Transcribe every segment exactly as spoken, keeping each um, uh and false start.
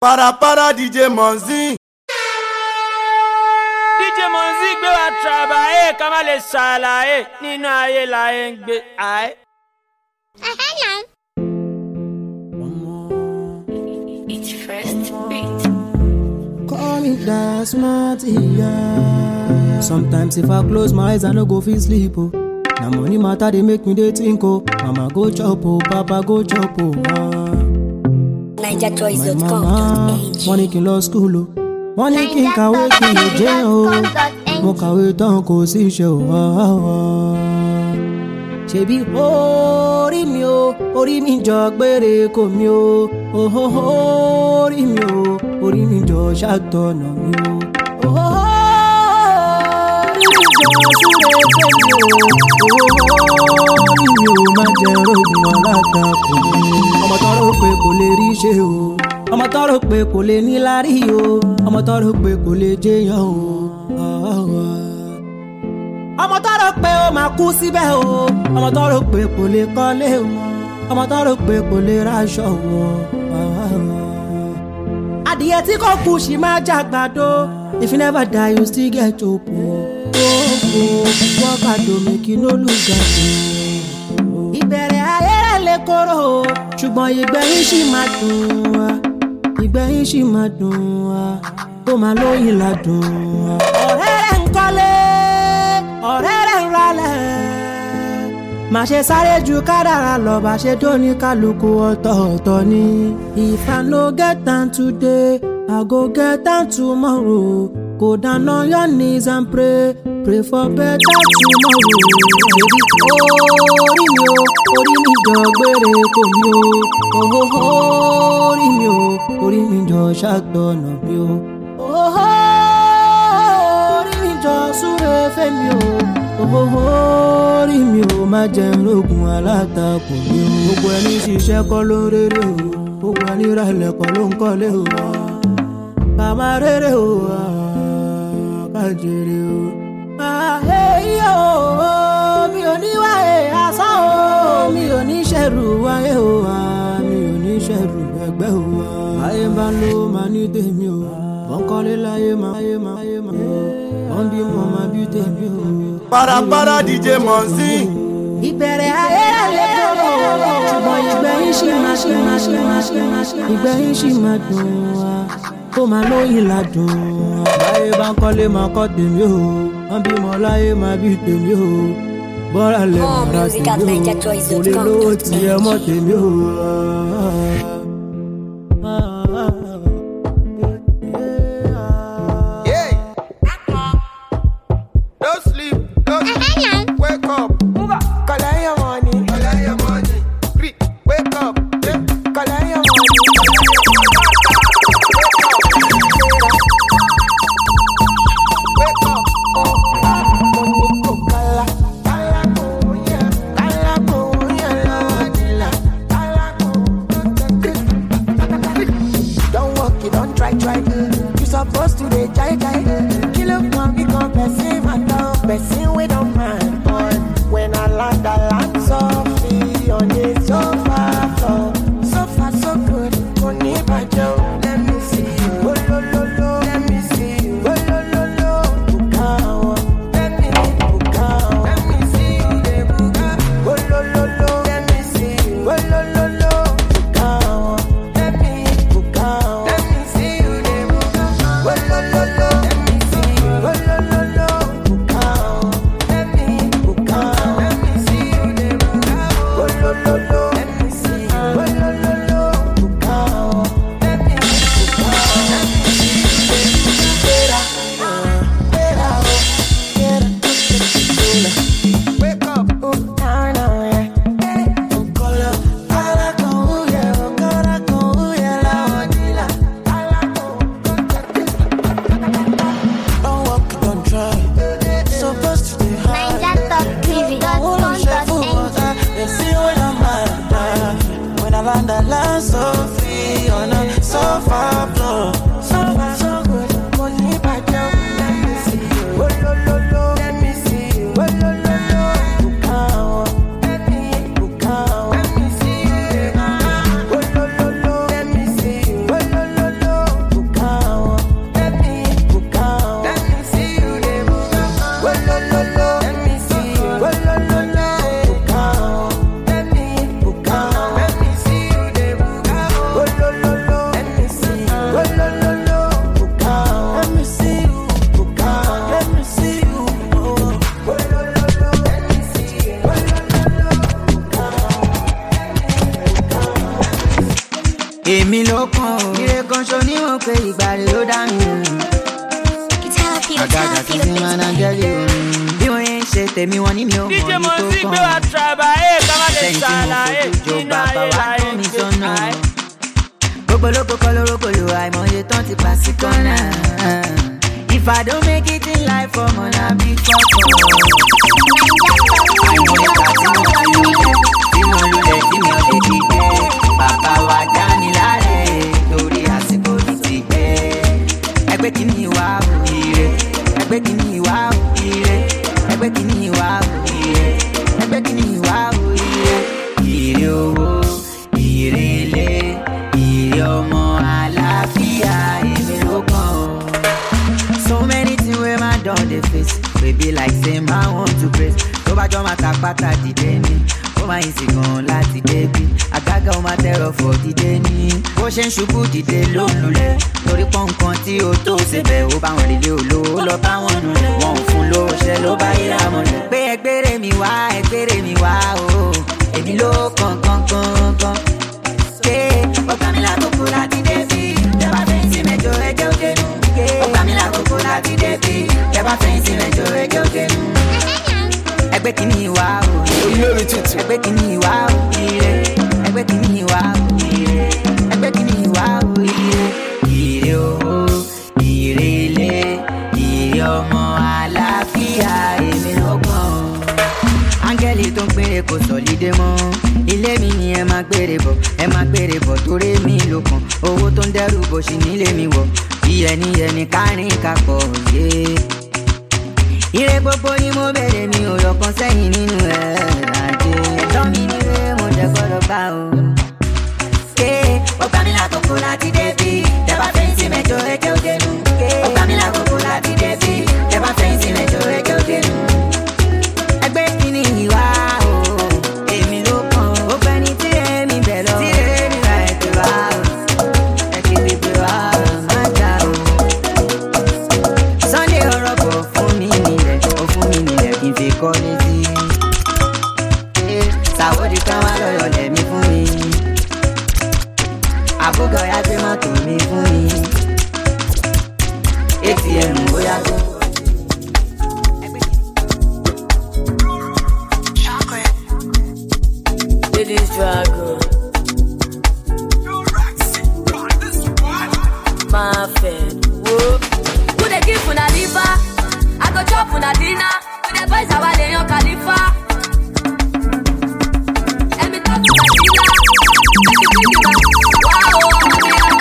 Para para D J Monzi. D J Monzi gbé wa travailler ká má lè ṣàlàyé nínú ayé láyé ń gbé ayé. It's first beat. Call me that smart, yeah. Sometimes if I close my eyes, I no go feel sleep, oh. Now money matter, they make me dey think, oh. Mama go chop, oh. Papa go chop, oh. Ah. Niger Toys dot My com mama, money kin lọ school, oh. Money kin kàwé kin lè jẹ́, oh. Mo kàwé tán kò sí iṣẹ́, oh. Ah, ah. Ṣebí orí mi o, orí mi jọ gbére kò mi o. Oh, oh, oh, orí mi o, orí mi jọ ṣàtọ̀nà mi o. Oh, oh, orí mi jọ súre fẹ́ mi o. Oh, oh, orí mi o, má jẹ́ rògùn alátakò mi. Ọmọ tọrọ pé kò lè rí ṣe o. Ọmọ tọrọ pé kò lè níláárí o. Ọmọ tọrọ pé kò lè jẹyàn o. Ah, ah. Ọmọ tọrọ pé ó máa kú síbẹ̀ o. Ọmọ tọrọ pé kò lè kọ́lé o. Ọmọ tọrọ pé kò lè raṣọ o. Adìyẹ tí kò kú ṣì máa jàgbàdo. If you never die you still get hope o. Wọ́n gbàdo mi kí ló lù gàdó. Ìbẹ̀rẹ̀ ayé rẹ̀ lè korò o. Ṣùgbọ́n ìgbẹ̀yìn ṣì máa dùn wá. Ìgbẹ̀yìn ṣì máa dùn wá. Tó máa lóyìn ládùn wá. Ọ̀rẹ́ rẹ̀ ń kọ́lé. Ọ̀rẹ́ rẹ̀ ń ralẹ̀. Má ṣe sáré ju kádàrá lọ, bá ṣe tó ní kálukú ọ̀tọ̀ọ̀tọ̀ ni. If I no get time today, I go get time tomorrow. Go down on your knees and pray, pray for better tomorrow. Baby, orí mi o, orí mi jọ gbére kò mi o. Oh, oh, orí mi o, orí mi jọ ṣàtọ̀nà mi o. Oh, orí mi jọ súre fẹ́ mi o. Oh, orí mi o, má jẹ́ rògùn alátakò mi o. Gbogbo ẹni ṣiṣẹ́ kọ́ ló ń rere o. Gbogbo ẹni ralẹ̀ kọ́ ló ń kọ́lé o. Bàbá rere o, kájèrè o. Àhẹ́ o, mi ò ní wáyé asán o. Mi ò ní ṣẹ̀rù wáyé o. Mi ò ní ṣẹ̀rù ẹgbẹ́ o. Ayé bá ń lo màá ní tèmi o. Wọ́n kọ́lé láyé máa yé máa yé máa o. Wọ́n bí mo máa bí tèmi o. Para para D J Monzi. Ìbẹ̀rẹ̀ ayé alẹ́ kọ́rọ̀ ṣùgbọ́n ìgbẹ̀yìn ṣì máa ṣì máa ṣì máa ṣì máa ṣì ìgbẹ̀yìn ṣì máa dùn wá. Kó máa lóyìn ládùn wá. Láyé bá ń kọ́lé máa kọ́ tèmi o. Wọ́n bí mo láyé máa bí tèmi o. Bọ́ra lẹ̀ mọ́ra tèmi o. Kò lè lówó tiẹ̀ mọ́ tèmi o. pé ìgbà rẹ̀ ló dá mi o. Àgàgà sí sí máa ń gẹ́lì o. Bí wọ́n yẹn ń ṣe tèmi wọn ní mi ò mọ̀ ní tó kàn. D J Monzi gbé wa trabaye ká má lè ṣàlàyé nínú ayé láyé ń gbé. Gbogbo lóko kọ́ lórókò lò àìmọye tán ti pa sí kọ́nà. If I don't make it in life, I'm on a big fuck up. I know it's a thing of the day. Papa wa dání láre, torí àsìkò ní ti dé. Ẹgbẹ́ kìíní wá o, ire. Ẹgbẹ́ kìíní wá o, ire. Ẹgbẹ́ kìíní wá o, ire. Ẹgbẹ́ kìíní wá o, ire. Ire owó, ire ilé, ire ọmọ àlàáfíà, èmi ló kàn o. So many things we man done the face. We be like say man want to praise. Tó bá jọ máa ta pátá dìde ní. Ó máa yin sí gan láti débi. Àgágá ó máa tẹ̀rọ fọ̀ dìde ní. Bó ṣe ń ṣubú dìde ló ń lulẹ̀. Torí pọ́n nǹkan tí ó tó ṣebẹ̀. Ó bá wọn relé olówó lọ bá wọn nulẹ̀. Wọ́n ò fún lówó ṣẹ́ ló bá yíra mọ̀lẹ̀. Pé ẹgbẹ́rẹ́ mi wá ẹgbẹ́rẹ́ mi wá o. Èmi ló kàn kàn kàn kàn. Pé ọ̀gá mi lákòókò láti débi. Ìjọba fẹ́ǹsì mẹ́jọ ẹjẹ́ òkèlú. Ọ̀gá mi lákòókò láti débi. Ìjọba fẹ́ǹsì mẹ́jọ ẹjẹ́ òkèlú. Ẹgbẹ́ kìíní wá o, ire. Ẹgbẹ́ kìíní wá o, ire. Ẹgbẹ́ kìíní wá o, ire. Ẹgbẹ́ kìíní wá o, ire. Ire owó, ire ilé, ire ọmọ àlàáfíà, èmi ló kàn. Áńgẹ́lì tó ń péré kò sọ̀lídé mọ́. Ilé mi ni ẹ máa gbére bọ̀, ẹ máa gbére bọ̀ torí mi ló kàn. Owó tó ń dẹ́rù bò sí nílé mi wọ̀. Iyẹ̀ni yẹ̀ni kárin kakọ̀ yé. Ire gbogbo ni mo bẹ̀rẹ̀ mi ò yọkan sẹ́yìn nínú ẹ̀ ajé. Ẹ̀tọ́ mi ni ré mo jẹ́ gbọ́dọ̀ bá o. Ké ọgbà mi lákòókò láti débi. Tẹ́bá fẹ́ǹsì mẹ́jọ ẹjẹ́ òkèlú. Ọgbà mi lákòókò láti débi. Tẹ́bá fẹ́ǹsì mẹ́jọ ẹjẹ́ òkèlú. Ẹgbẹ́ kìíní ìwà o, èmi ló kàn. Ó gbẹ́ ní tíré mi bẹ̀ lọ. Tíré mi ra ẹ̀kẹ́ wá o. Ẹ̀kẹ́ pépé wá má jà o. Sunday ọ̀rọ̀ bọ̀ fún mi nílẹ̀. Ó fún mi nílẹ̀ kí n fi kọ́ létí. Sàwọ́dì kan wá lọ́yọ̀ lẹ̀mí fún mi. Àbúgọ̀ ya gbé mọ́tò mi fún mi. A T M bóyá tó. Ladies Dragon. My friend, whoa. Who dey give una liver? I go chop una dinner. With the boys our dey on Khalifa. And me talk to my dinner. Make it big man. Wow, mommy and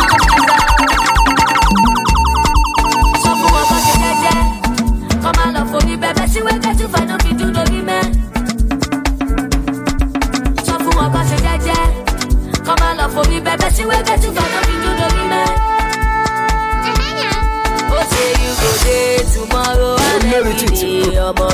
mama. So for my pocket jeje. Come and love for me, baby. See we get to find out me do no me man. So for my pocket jeje. Come and love for me, baby. See we get to find out me do no me man. Oh, say you go there tomorrow and every day. Ọmọ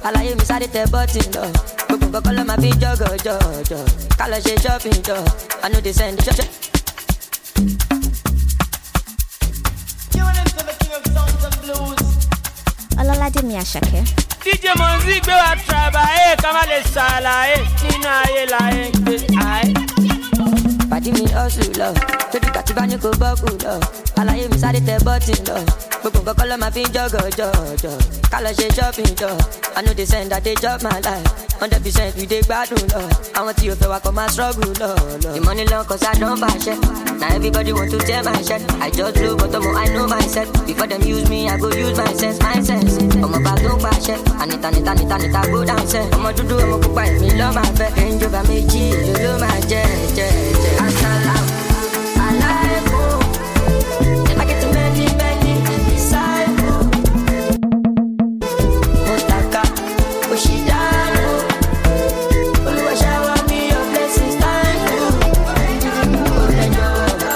àlàyé mi sáré tẹ bọ́tì lọ. Gbogbo nǹkan kọ́ ló máa fi jọ́gọ̀ jọ̀jọ̀. Ká lọ ṣe shopping jọ, I know they send the check. Ọlọ́ládé mi Àṣàkẹ́. D J Monzi gbé wa trabaye ká má lè ṣàlàyé nínú ayé láyé ń gbé. Pàdé mi hustle lọ, tóbi kàtí bá ní kò bọ́kù lọ. Àlàyé mi sáré tẹ bọ́tì lọ. Gbogbo nǹkan kọ́ ló máa fi jọ́gọ̀ jọ̀jọ̀. Ká lọ ṣe shopping jọ, I know they send that they chop my life. Hundred percent we dey gbádùn lọ. Àwọn tí o fẹ́ wa kọ́ máa struggle lọ. The money long cause I don't buy shit. Now everybody want to tear my shirt. I just blow but I'm I know myself. Before them use me, I go use my sense, my sense. Ọmọ bá tó pa ṣẹ́, Anita, Anita, Anita, Anita, go down sẹ́. Ọmọ dúdú ọmọ pupa èmi lọ́ máa fẹ́. Range Rover méjì ló ló máa jẹ́ jẹ́ jẹ́. Asalaam alaikum. I get too many, many disciples. Motaka, Oshidano. Oluwa shower me your blessings, thank you. Orejo,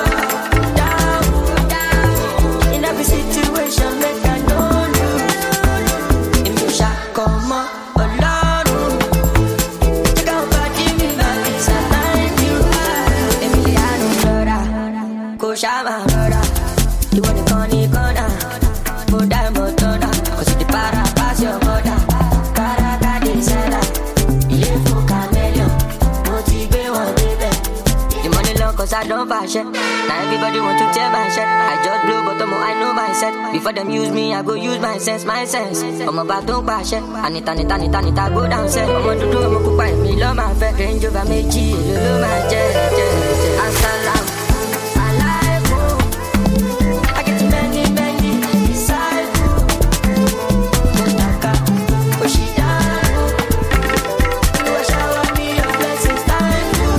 down, down. In every situation, make I know you. In me come on, Olorun. Check out body, me body, so thank you. Emiliano Flora, Koshama Flora. You want the funny corner, put that motor down. Cause you the para pass your mother. Karaka de Sela, yeah, for Camelo. Motivate one baby. The money long cause I don't buy shit. Now everybody want to tear my shit. I just blow but I'm I know myself. Before them use me, I go use my sense, my sense. I'm about to buy shit. Anita, Anita, Anita, Anita, go down set. I'm on to do, I'm a pupa, me love my fat. Range Rover méjì, lolo my jet, jet, jet. Asalaam alaikum. I get too many, many disciples. Motaka, Oshidano. Oluwa shower me your blessings, thank you.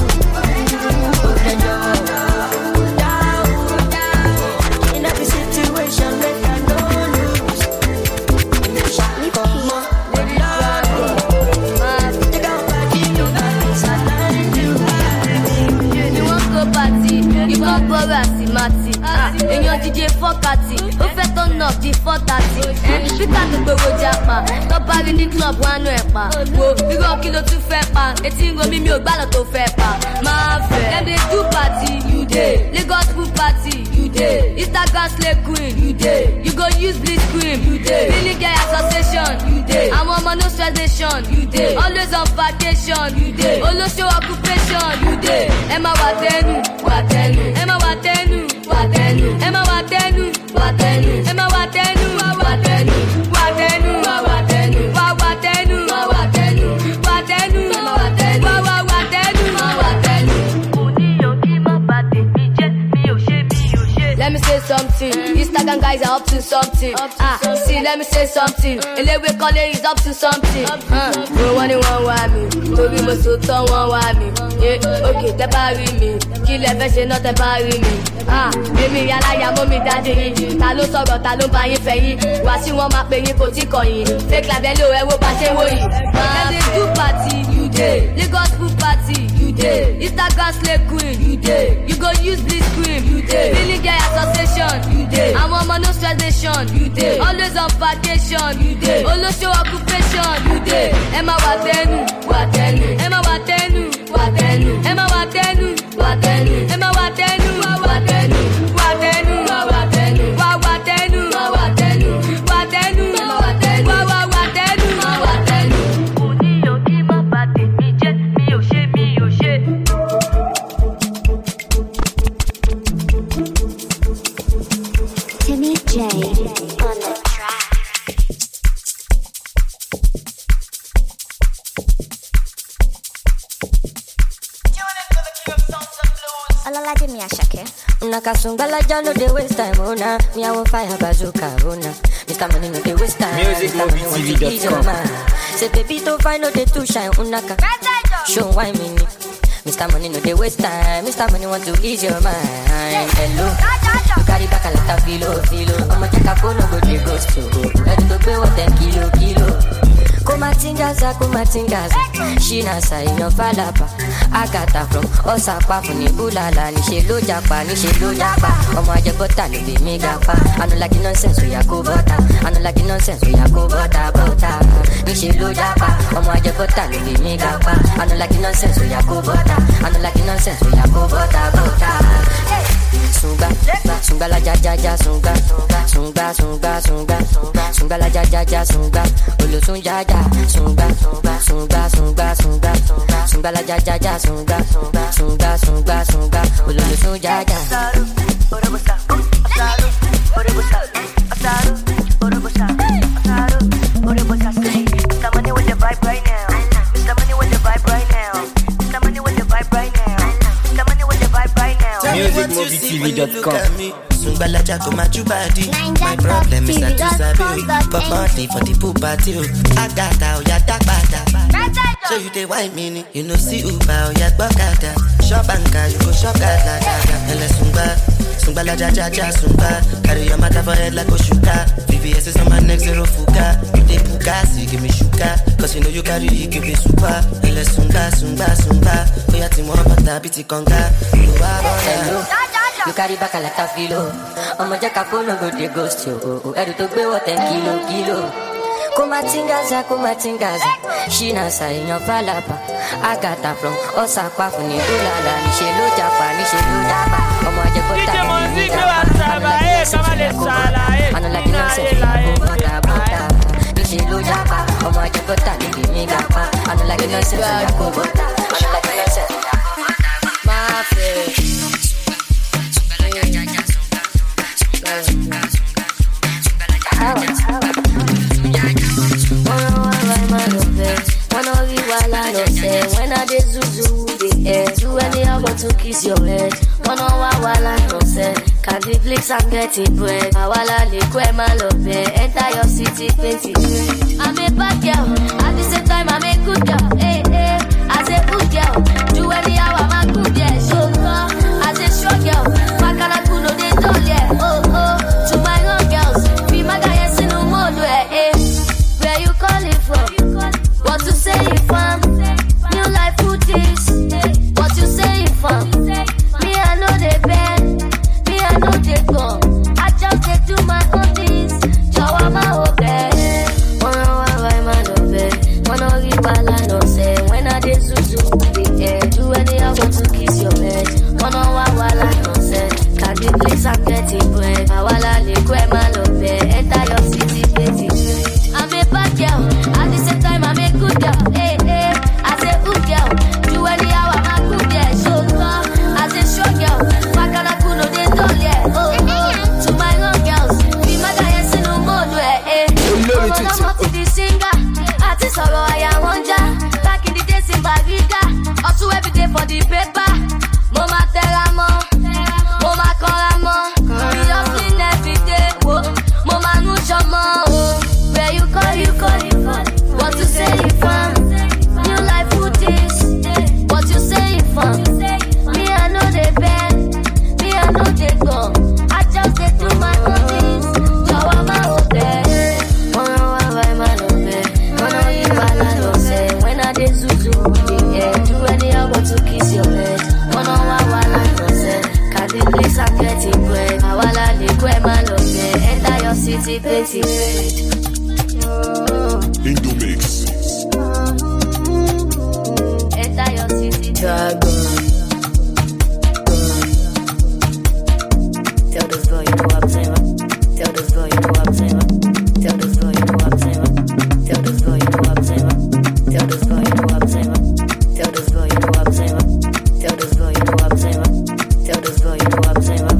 Orejo, down, down. In every situation, make I no lose. In the shop, come on, Olorun. Take out body, no body, so thank you. You want go party, you want go rasi mati. Èèyàn D J fọ́kàtì, ó fẹ́ turn up di four thirty. Ṣíkà tó gbogbo japa, tó bá rí ní club wánú ẹ̀ pa. Wo irọ́ kí ló tún fẹ́ pa? Etí ń romi mi ò gbàlọ́ tó fẹ́ pa. Máa fẹ́. Dem dey do party, you dey. Lagos pool party, you dey. Instagram slay queen, you dey. You go use bleach cream, you dey. Billy Gay association, you dey. Àwọn ọmọ no stress nation, you dey. Always on vacation, you dey. Olóṣó occupation, you dey. Ẹ máa wà tẹnu, wà tẹnu. Ẹ máa wà tẹnu, wà tẹnu. Ẹ máa wà tẹnu, wà tẹnu. Ẹ máa wà tẹnu, wà tẹnu. Wà tẹnu, wà tẹnu. Wà wà tẹnu, wà tẹnu. Wà tẹnu, wà tẹnu. Wà wà wà tẹnu, wà tẹnu. Oníyàn kí má bà tèmi jẹ́, mi ò ṣe, mi ò ṣe. Let me say something. Instagram guys are up to something. Ah, see, let me say something. Elewe Kole is up to something. Uh, no one won't want me. Torí mo so tán wọ́n wá mi. Yeah, okay, tẹ́ bá rí mi. Kí lẹ fẹ́ ṣe náà tẹ́ bá rí mi. Ah, èmi aláya mọ́ mi dáadé yín. Ta ló sọ̀rọ̀, ta ló bá yín fẹ́ yín. Wá sí wọn máa pè yín kò tí kọ̀ yín. Fake labẹ́lò ẹ wo bá ṣe wò yìí. Dem dey do party, you dey. Lagos pool party, you dey. Instagram slay queen, you dey. You go use bleach cream, you dey. Billy Gay association, you dey. Àwọn ọmọ no stress nation, you dey. Always on vacation, you dey. Olóṣó occupation, you dey. Ẹ máa wà tẹnu, wà tẹnu. Ẹ máa wà tẹnu, wà tẹnu. Ẹ máa wà tẹnu, wà tẹnu. Ẹ máa wà tẹnu, wà tẹnu. Wà tẹnu, wà tẹnu. Wà wà tẹnu, wà tẹnu. Wà tẹnu, wà tẹnu. Wà wà wà tẹnu, wà tẹnu. Oníyàn kí má bà tèmi jẹ́, mi ò ṣe, mi ò ṣe. Timmy J on the track. Ọlọ́ládé mi Àṣàkẹ́. Una kasungala ja no dey waste time, oh nah. Me I want fire bazooka, oh nah. Mister Money no dey waste time. Music Mobi T V dot com. Say baby to find no dey too shine, unaka. Show why me ni. Mister Money no dey waste time. Mister Money want to ease your mind. Hello, you carry back a lot of filo, filo. I'ma check a phone, no go dey ghost you. Ready to pay what ten kilo, kilo. Come Kumatingaza, kumatingaza. She na say no falapa. Agata from Osapa from Ibulala. Ni she lo japa, ni she lo japa. Omo aje bota no be me gapa. I no like nonsense we ya go bota. I no like nonsense we ya go bota bota. Ni she lo japa. Omo aje bota no be me gapa. I no like nonsense we ya go bota. I no like nonsense we ya go bota bota. Sunga, sunga la ja ja ja sunga, sunga sunga sunga, sunga la ja ja ja sunga, olo sunga ja sunga, sunga sunga sunga sunga, sunga la ja ja ja sunga, sunga sunga sunga, olo sunga ja. Somebody with the vibe right now. Somebody with the vibe right now. Somebody with the vibe right now. Somebody with the vibe right now. music movie t v dot com. Sungbala Jaco Machubadi. My problem is not to sabi. But money for the pool party. I got out, ya tak bada. So you dey wine meaning. You know see Uba, ya bakada. Shop anka, you go shop gada gada. Ele Sungba, Sungbala Jaja Jaja Sungba. Carry your matter for head like Oshuka. V V S is on my neck, zero fuka. You dey puka, so you give me shuka. Cause you know you carry, you give me super. Ele Sungba, Sungba, Sungba. Oya Timo, Bata, Biti Konga. Hello. You carry back like a filo. I'ma jack a phone, go de ghost you. Edu to be what ten kilo, kilo. Kumatingaza, kumatingaza. She na say no falapa. Agata from Osaka from Ibulala. Ni she lo japa, ni she lo japa. I'ma jack a D J Monzi go a trabaye, come le sala eh. I no like nonsense, bota bota. Ni she lo japa. I'ma jack a tali di mi gapa. I no like nonsense, bota. I no like nonsense. My face. When I did Zuzu, the air. Do anyhow but to kiss your head. One on one while I don't say. Can't be flicks and getting bread. I wala liquid my love. Enter your city, plenty. I'm a bad girl. At the same time, I'm a good girl. Hey, hey. As a good girl. Do anyhow, I'm a good girl. Show girl. As a show girl. Back and I could know they don't, yeah. Oh, oh. To my own girls. Be my guy, yes, in the mode where, eh. Where you calling from? What to say from? New life food is. What you say from? Me I know they bad. Me I know they go. I just they do my own things. Jawa my obe. Wanna why my obe. Wanna give bala no say. When I did Zuzu the air. Do anyhow want to kiss your head. Wanna why wala no say. Can't be place I'm getting bread. I wala liquid my obe. Enter your city petty. I'm a bad girl. At the same time I'm a good girl. Hey, hey. As a good girl. Do anyhow I'm a good girl. Show girl. As a show girl. Back and I could know they don't, yeah. Oh, oh. To my own girls. Be my guy and see no more, yeah. Eh. I'm on up to the singer. Artist or I am wonder. Back in the days in Bariga. Also every day for the paper. Mama teramo. Mama koramo. We just clean every day. Mama no shama. Where you call, you call, you call. What to say from? New life food is. What you say from? Me I know they bad. Me I know they go. I just they do my own things. Jawa my obe. Wanna why my obe. Wanna you bala no say. When I did Zuzu the air. Do anyhow but to kiss your head. Wanna why wala no say. Can't be place I'm getting bread. I wala liquid my obe. Enter your city petty. Indomix. Enter your city dragon. Tell this boy you know what I'm saying. Tell this boy you know what I'm saying. Tell this boy you know what I'm saying. Tell this boy you know what I'm saying. Tell this boy you know what I'm saying. Tell this boy you know what I'm saying. Tell this boy you know what I'm saying. Tell this boy you know what I'm saying.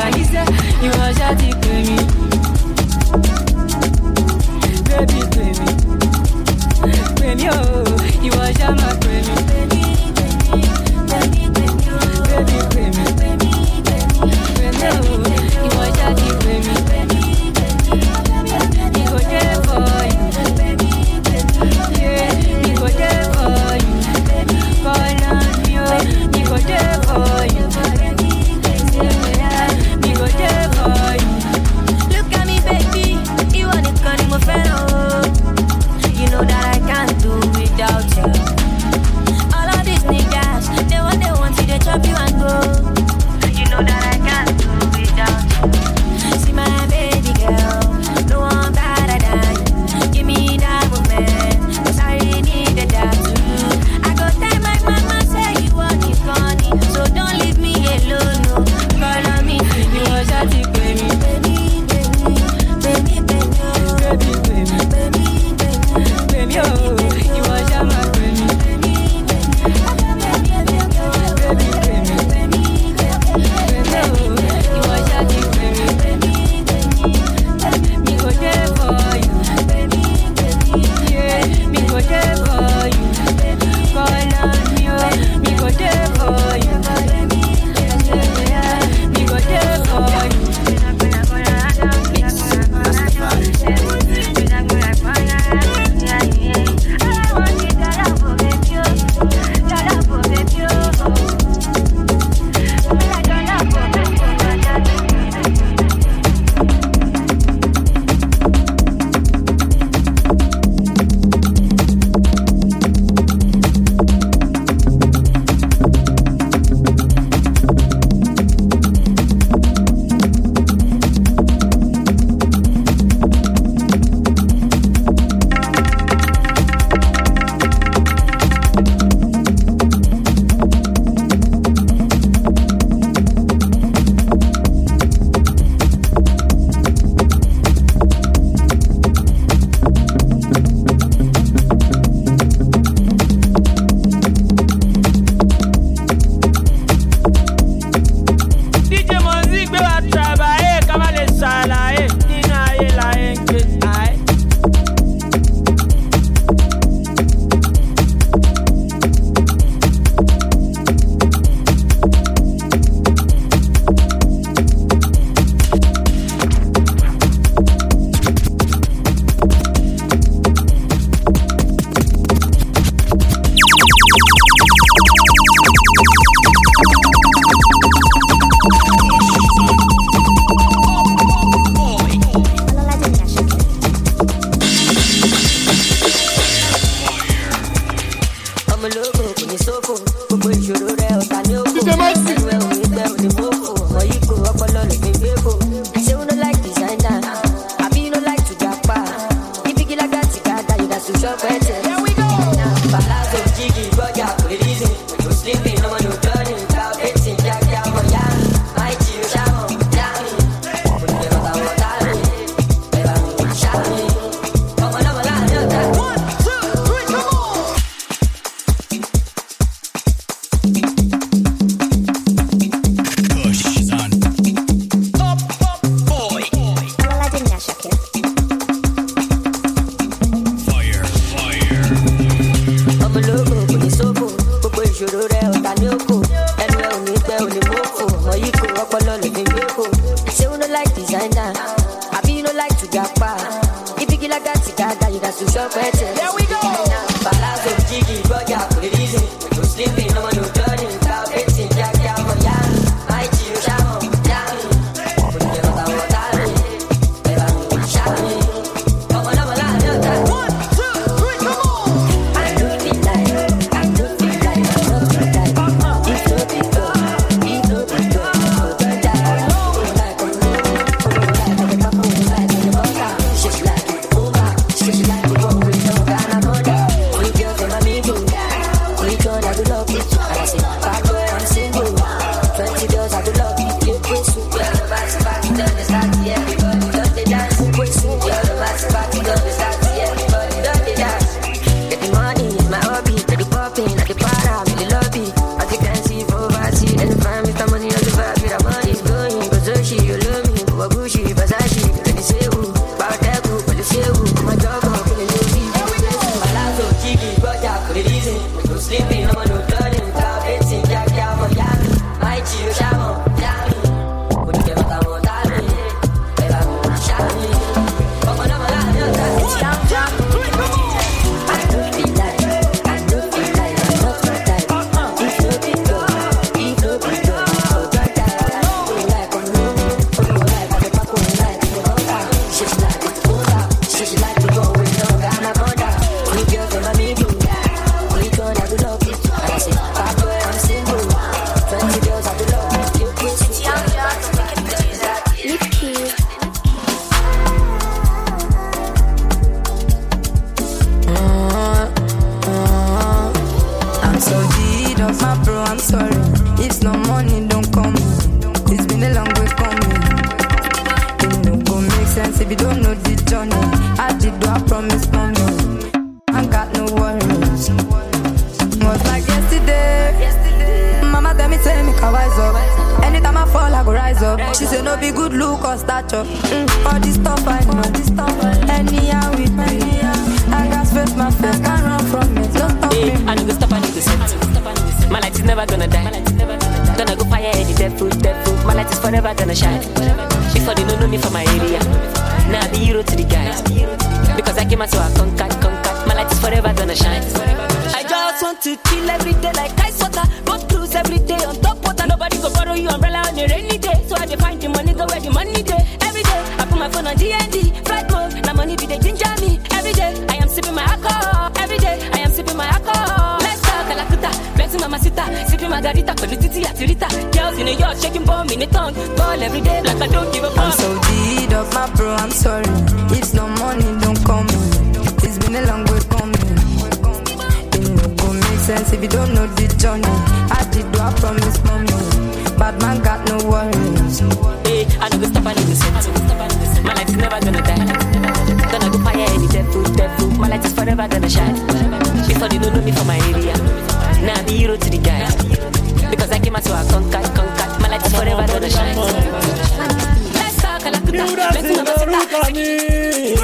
Anissa, you want shawty pay me. Baby, pay me. Pay me, oh, you want shama pay me. Baby, pay me. Pay me, oh, you want shawty pay me. Me go there for you. Yeah, me go there for you. Call on me, oh, me go there for you. Me go there for you. Look at me, baby, you want it, call him a fellow. You know that I can't do without you. All of these niggas, they want, they want to, they chop you and go. You know that I can't do without you. See my baby girl, no one better than you. Give me that woman, cause I really need that too. I go tell my mama, say you want it, Connie, so don't leave me alone, no. Call on me, you want shawty, baby. Baby, baby, baby, baby, baby, baby, baby. Baby, oh, you want shama, baby. Baby, baby, baby, baby, oh, you want shawty, baby. Me go there for you, yeah. Me go there for you, call on me, oh. Me go there for you, me go there for you. She's like, oh my, she's like, oh, we don't got no more. up. She say no be good look or stature. Mm, all this stuff I know. This stuff anyhow with me. I got face my face, can't run from it. Don't stop hey, me. I need to stop, I need to set. My light is never gonna die. Gonna go fire any devil, devil. My light is forever gonna shine. Before they don't know me from my area. Now the hero to the guys. Because I came out so I conquer, conquer. My light is forever gonna shine. I just want to chill every day like ice water. Go cruise every day on top water. Nobody go borrow you umbrella on a rainy day. So I dey find the money, go where the money day. Every day I put my phone on D and D. Flight mode, now money be they ginger me. Every day I am sipping my alcohol. Every day I am sipping my alcohol. Let's talk Kalakuta, Benz Mamacita, sipping margarita, Colutiti Atirita. Girls in a yacht shaking bomb in the tongue. Ball every day like I don't give a fuck. I'm so deed up my bro, I'm sorry. If no money don't come in. It's been a long way coming. It no go make sense if you don't know the journey. I did do I promise mommy. Bad man got no worries. Hey, I know go stop, I need to set. My light is never gonna die. Gonna go fire any devil, devil. My light is forever gonna shine. Before they don't know me from my area. Now I'm the hero to the guys. Because I came out so I conquer, conquer. My light is forever gonna shine. Let's talk, Kalakuta. Let's talk about it.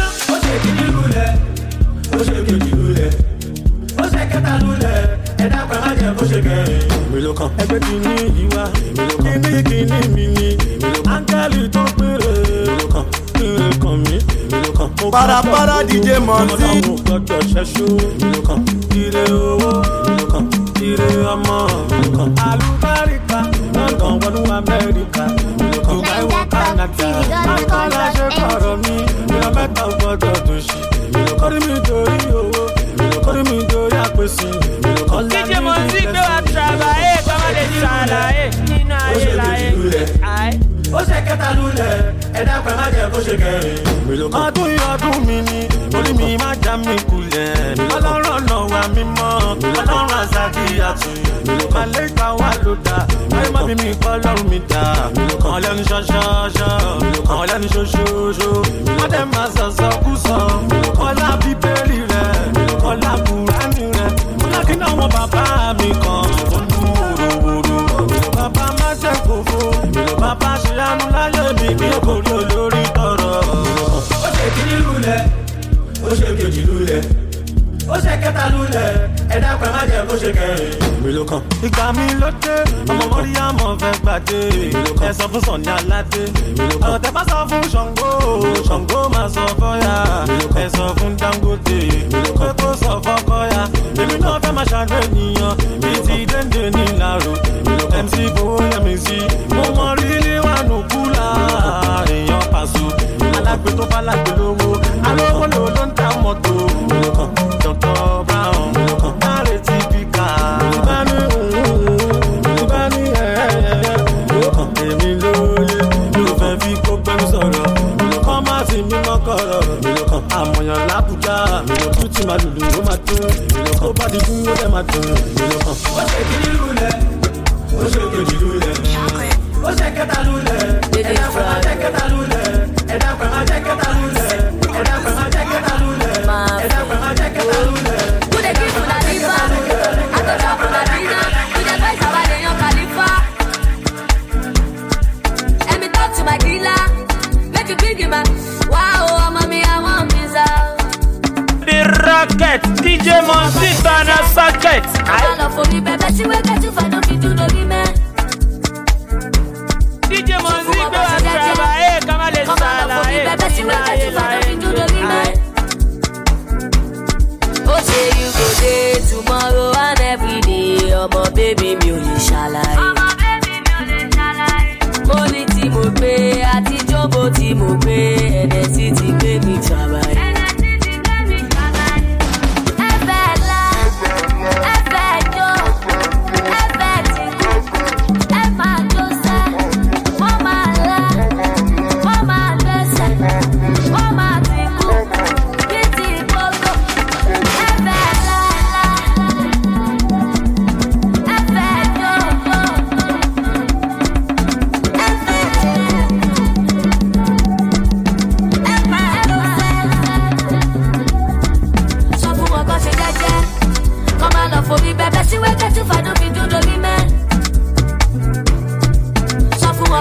Ó ṣe kejì lulẹ̀, ó ṣe kẹta lulẹ̀, ẹ̀dá kan má jẹ́ kó ṣe kẹrin. Èmi ló kàn. Ẹgbẹ́ kìíní ìwà, kìíní kìíní mi ni. Áńgẹ́lì tó péré. Èmi ló kàn. Kìíní kan mi. Èmi ló kàn. Parapara D J Monzi. Mo gbọ́dọ̀ ṣẹ́ṣó. Èmi ló kàn. Ire owó. Èmi ló kàn. Ire ọmọ. Èmi ló kàn. Àlùbáríkà. London wọnú Amẹ́ríkà. Èmi ló kàn. Dubai wọ Canada. Akọ́lá ṣe kọ̀rọ̀ mi. Ìran mẹ́ta gbọ́dọ̀ tó ṣe. Kọ́rí mi dorí owó, kọ́rí mi dorí àpèsè. D J Monzi gbé wa travaye, kọ́mọ lè ṣàlàyé nínú ayé láyé. Ó ṣe kẹta lulẹ̀, ẹ̀dá pẹ̀ má jẹ́ kó ṣe kẹrin. Ọdún yìí ọdún mi ni, orí mi má já mi kulẹ̀. Ọlọ́run ọ̀nà wa mímọ́, ọlọ́run àzàkì àtù. Màlẹ́ ìgbà wà ló dà, ayé má bí mi kọ́ lọ́rùn mi dà. Àwọn lẹ́nu ṣọ́ṣọ́ṣọ́, àwọn lẹ́nu ṣoṣooṣo. Wọ́n dẹ̀ máa sọ̀sọ̀ kú sọ. Ọlá bíbélì rẹ̀, ọlá kùránì rẹ̀. Ọlá kí náà wọn bàbá mi kan. Olúwòròwòrò, bàbá má jẹ́ kófó. Bàbá ṣe àánú láyé mi kí ó borí olórí tọrọ. Ó ṣe kìíní lulẹ̀, ó ṣe kejì lulẹ̀, ó ṣe kẹta lulẹ̀, ẹ̀dá pẹ̀ má jẹ́ kó ṣe kẹrin. Ìgbà mi ló dé, ọmọ mọ́rí àmọ́ fẹ́ gbàdé. Ẹ sọ fún Sọ̀ni Aládé. Ọ̀rọ̀ tẹ bá sọ fún Ṣàngó, Ṣàngó máa sọ fọ́yà. Ẹ sọ fún Dangote, pé kó sọ fọ́kọ́yà. Èmi náà fẹ́ máa ṣàánú ènìyàn, bíi ti Déndé ní Ìlàró. M C Fowó Yẹmí sí, mo mọ rírí wà nù kúlà. Èèyàn Pàṣọ, alágbe tó bá lágbe lówó. Alówó lò ló ń ta mọ́tò. Dr. Brown, Dáre ti bí ká. Ìbáni ìbáni ẹ̀ẹ́dẹ̀. Èmi lóye, yóò fẹ́ fi kó pẹ́rú sọ̀rọ̀. Kọ́ máa fi mímọ́ kọ̀rọ̀. Àmọ̀yàn lábùjá, tún ti máa lùlù ó máa tún. Ó bá di dúró lẹ́ máa tún. Ó ṣe kìíní lulẹ̀, ó ṣe kejì lulẹ̀, ó ṣe kẹta lulẹ̀, ẹ̀dá pẹ̀ máa jẹ́ kẹta lulẹ̀, ẹ̀dá pẹ̀ máa jẹ́ kẹta lulẹ̀, ẹ̀dá pẹ̀ máa jẹ́ kẹta lulẹ̀, ẹ̀dá pẹ̀ máa jẹ́ kẹta lulẹ̀. Kúdé kí fún la nípa, àtọ̀jọ́ fún la dínà, kúdé fẹ́ sábà lè yan kàlífà. Ẹ̀mí talk to my dealer, make you big man, wow, ọmọ mi àwọn pizza. The rocket, D J Monzi turn a socket. I love for me, baby, she will get you for no fit to no be man. D J Monzi gbé wa travaye, kọ́mọ lè ṣàlàyé nínú ayé láyé. Oh, say you go day tomorrow and every day. Ọmọ baby mi ò lè ṣàlàyé. Ọmọ baby mi ò lè ṣàlàyé. Mo ní tí mo gbé àti jọ́bọ̀ tí mo gbé ẹ̀dẹ̀ sí ti gbé mi travaye. Ẹ̀dẹ̀ sí ti gbé mi travaye. Ẹ fẹ́ la, ẹ fẹ́ jó, ẹ fẹ́ ti kú, ẹ máa jó sẹ́, wọ́n máa la, wọ́n máa gbẹ́sẹ̀, wọ́n máa ti kú, kí ti gbogbo. Ẹ fẹ́ la, ẹ fẹ́ jó, ẹ fẹ́ jó, ẹ máa jó sẹ́.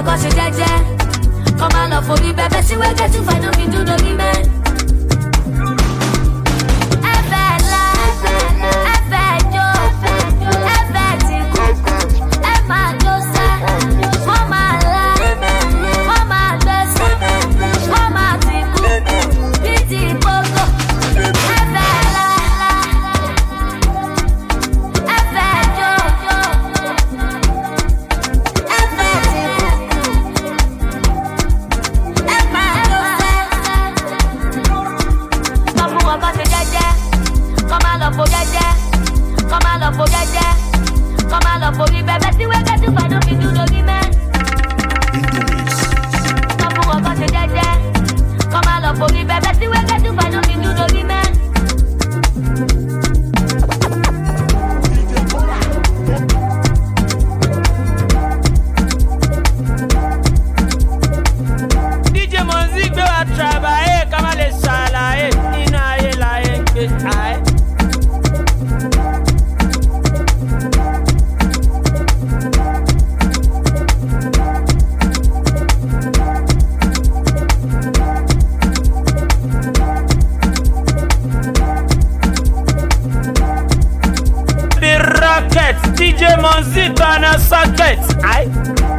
kan ṣe jẹ́jẹ́. Kọ́ máa lọ forí bẹ́bẹ́ sí wẹ́gẹ́ tí fàánù mi dún lórí mẹ́. Ẹ̀fẹ̀ la, ẹ̀fẹ̀ jó, ẹ̀fẹ̀ tí kú, ẹ máa jó sẹ́. Wọ́n máa la, wọ́n máa gbẹ́sẹ̀, wọ́n máa ti kú, bí ti gbogbo. Ẹ̀fẹ̀ la, ẹ̀fẹ̀ jó, ẹ̀fẹ̀ tí kú, ẹ máa jó sẹ́. Sọ fún wọn kó ṣe jẹ́jẹ́, kó máa lọ fò jẹ́jẹ́, kó máa lọ fò jẹ́jẹ́, kó máa lọ forí bẹ́bẹ́ sí wẹ́gẹ́ tí fàánù mi dún lórí mẹ́. Sọ fún wọn kó ṣe jẹ́jẹ́, kó máa lọ forí bẹ́bẹ́ sí wẹ́gẹ́ tí fàánù mi dún lórí mẹ́. D J Monzi gbé wa travailler ká má lè ṣàlàyé nínú ayé láyé ń gbé. Aye. The Rocket, D J Monzi Ghana Socket. Aye.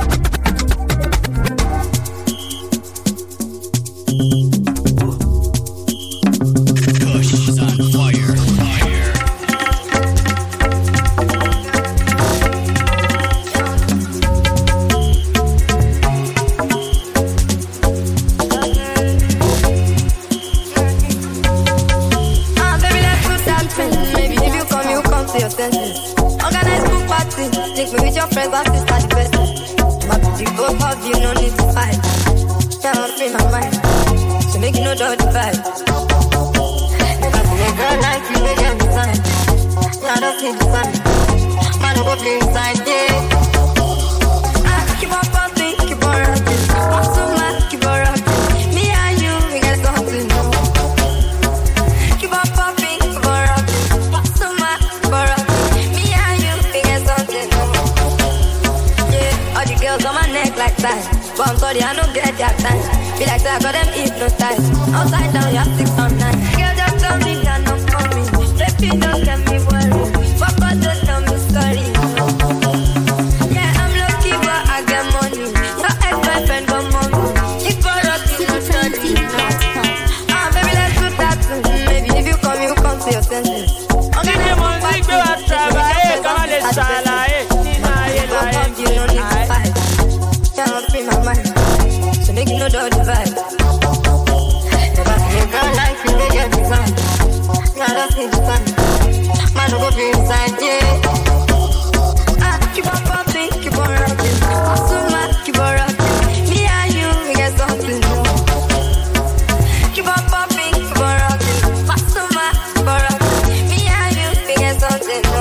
Ah, baby, let's do something. Maybe if you come, you come to your senses. Organize pool party. Take me with your friends, our sister, the best. But the both of you, no need to fight. Yeah, I'm free my mind. So make you know the vibe. If I see a girl like you, make every time. Yeah, I don't need the sun. Man, go play inside, yeah. Ah, keep on pumping, keep on rocking. So much, keep on rocking. Me and you, we got something. Keep on pumping, keep on rocking. So much, keep on rocking. Me and you, we got something. Yeah, all the girls on my neck like that. But I'm sorry, I don't get that time. Feel like I got them hypnotized. Outside down, you have six on nine. Girl, just tell me you're not coming. Baby, don't get me worried. Fuck all those tell me sorry. Yeah, I'm lucky, but I get money. Your ex-boyfriend got money. Keep on rocking, you study. Ah, baby, let's do that too. Maybe if you come, you come to your senses. D J Monzi gbé wa travailler ká má lè ṣàlàyé nínú ayé láyé ń You don't need to gbé. fight. Yeah, I'm free my mind. So make you know the vibe. Never see a girl like you, make every time. Yeah, I don't need the sun. Man, go be inside, yeah. Ah, keep on pumping, keep on rocking. So much, keep on rocking. Me and you, we get something new. Keep on pumping, keep on rocking. So much, keep on rocking. Me and you, we get something new.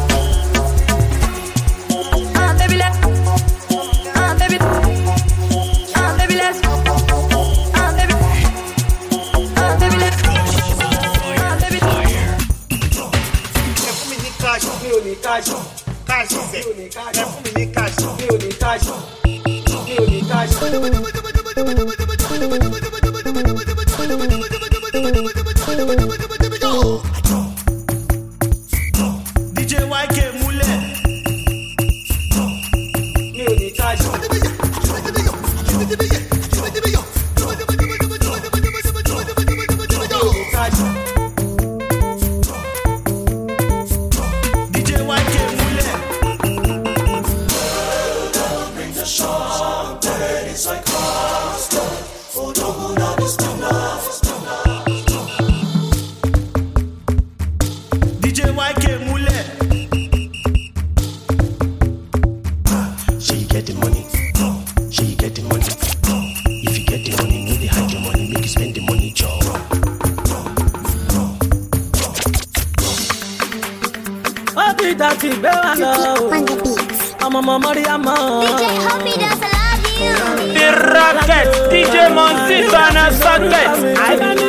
Ah, baby, let's. Ah, baby. Ah, baby, let's. Ah, baby. Ah, baby, let's. Ah, baby. Ẹ fún mi ní cash, mi ò ní cash. Cash sẹ̀. Ẹ fún mi ní cash, mi ò ní cash. Mi ò ní cash. D J Y K múlẹ̀. Mi ò ní cash. D J Y K múlẹ̀. D J Y K múlẹ̀. Say you get the money. Say you get the money. If you get the money, no dey hide your money. Make you spend the money, job. Ó ti dàtí gbé wa lọ. Ọmọ ọmọ Mọ́ríyámọ́. D J Hoppy does I love you. The Rocket, D J Monzi Ghana Socket. Aye.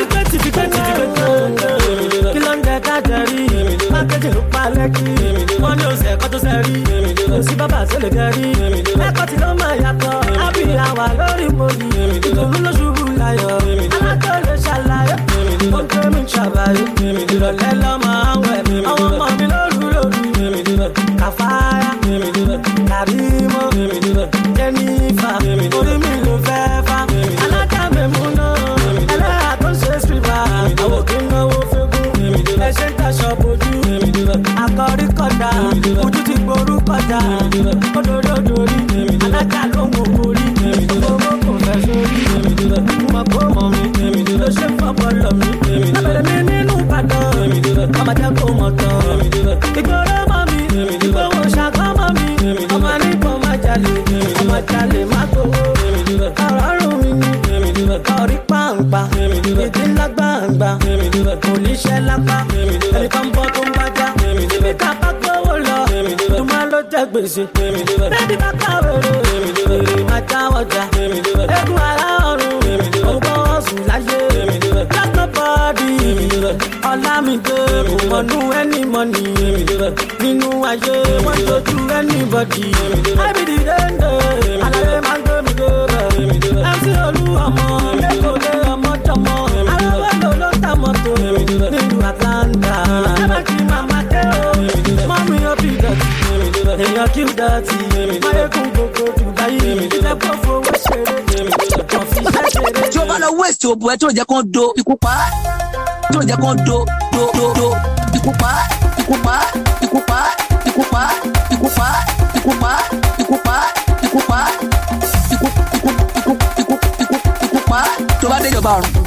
Kí ló ń jẹ ká jẹ rí? Mákẹ́jì ló pa lẹ́kì. Wọ́n ní oṣù ẹ̀kọ́ tó ṣe rí. Kò sí bàbá tó lè jẹ rí. Ẹ̀kọ́ tí ló máa yàtọ̀. Àbí máa wà lórí mòlì. Ìdùnnú ló ṣubú láyọ̀. Alájọ lè ṣàlàyé. Ó gbé mi ṣàbàyè. Ìrọ̀lẹ́ lọ́ máa ń wẹ̀. Àwọn ọmọ mi lóru lóru. Kàfáyà. Kàrímọ́. Jẹ́nífà. Orí mi ló fẹ́ fà. Alájà mi mú náà. Ẹlẹ́yà tó ṣe sùpà. Àwọn kì í náwó fẹ́gùn. Ẹ ṣe ń taṣọ bojú. Akọrí kọjá. Ojú ti gború kọjá. Odòdó dorí. Alájà ló ń wò borí. Owó kò fẹ́ sórí. Mo kó mọ̀ mi. Ló ṣe fọ́pọ̀ lọ mi. Lábẹ̀rẹ̀ mi nínú Ìbàdàn. Ọmọ jẹ́ kó mọ̀ tán. Ìgboro mọ̀ mi. Ìgbòho ṣàkọ́ mọ̀ mi. Ọmọ nípò má jalè. Ọmọ jalè má gbowó. Ọ̀rọ̀ rùn mi ni. Ọ̀rí pàǹpà. Ètí ńlá gbàǹgbà. Kò ní ṣẹ́ lápá. Ẹnì kan bọ́ tó ń bájá. Ibi ká bá gbówó lọ. Tó máa ló jẹ gbèsè. Bébí bá kàwé rè. Èrè máa jáwọ́ jà. Egun ara ọ̀run. Òun kọ́ ọ̀sùn láyé. Just nobody. Ọlámídé. Ọ̀nù ẹni mọ̀nì. Nínú ayé wọ́n tójú anybody. Ábí di dénde. Àlàyé máa ń gbé mi dé bẹ̀. M C Olú ọmọ. Lẹ́kọ̀ọ́ lé ọmọ jọmọ. Arọ́wọ́ ló ló ta mọ́tò. Nílùú Atlanta. Sábà kí màmá dé o. Mọ́mí ó bí dọ̀tí. Èèyàn kí ó dọ̀tí. Máyégún gbogbo Dubai. Ilé kó fowó ṣeré. Tí o bá lọ waste òbò ẹ tí o jẹ́ kó do ikú pa tí o jẹ́ kó do do do do ikú pa ikú pa ikú pa ikú pa ikú pa ikú pa ikú pa ikú pa ikú ikú ikú ikú ikú ikú pa tí o bá dé ìjọba ọ̀run.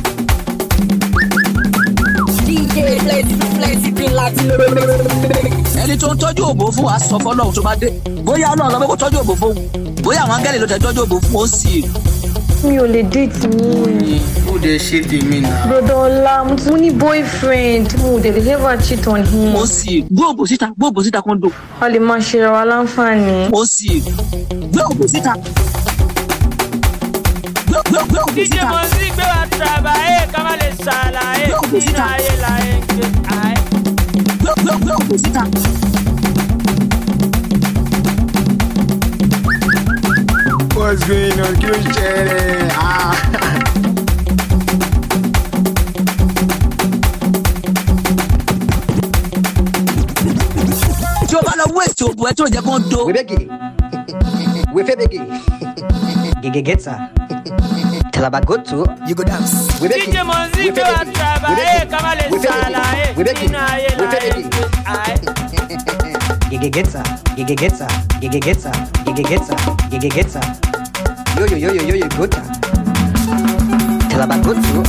D J Blessy Blessy Green Latin. Ẹni tó ń tọ́jú òbò fún wa sọ fọlọ́run tó bá dé bóyá ọlọ́run lọ pé kó tọ́jú òbò fún bóyá àwọn angẹ́lì ló tẹ̀ tọ́jú òbò fún ó sì mi ò lè date mi. Ó dẹ̀ ṣe tèmi náà. Dọ́dọ̀ọ́lá mo ní boyfriend mo dẹ̀ lè ever cheat on him. Mo sì gbóòbò síta gbóòbò síta kan dò. A lè máa ṣe ra wa láǹfààní. Mo sì gbóòbò síta. Gbóòbò síta. díje mo sì gbé wa travaye ká má lè ṣàlàyé nínú ayé láyé ń gbé ayé. Gbóòbò síta. What's going on? Kí ló ń ṣẹlẹ̀? Tí o bá lọ waste òbò ẹ tí o jẹ́ kó do. Webegi, wefe begi, gege getsa, talabagoto, you go dance. Webegi, díje mo sì gbé wa travaye ká má lè ṣàlàyé nínú ayé láyé ń gbé ayé. Gege getsa, gege getsa, gege getsa, gege getsa, gege getsa. Yo yo yo yo yo yo gota. Talabagoto.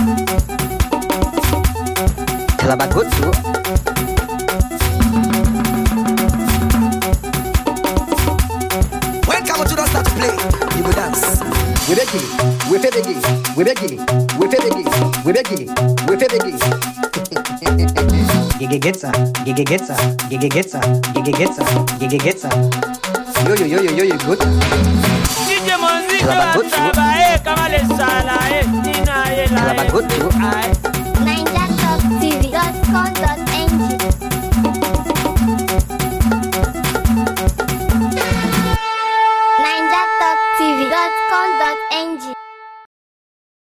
Talabagoto. When Kamoto start to play, you go dance. We begi, we fe begi, we begi, we fe begi, we begi, we fe begi. Gege getsa, gege getsa, gege getsa, gege getsa, gege getsa. Yo yo yo yo yo yo gota. díje mo sì gbé wa travaye ká má lè ṣàlàyé nínú ayé láyé ń gbé ayé.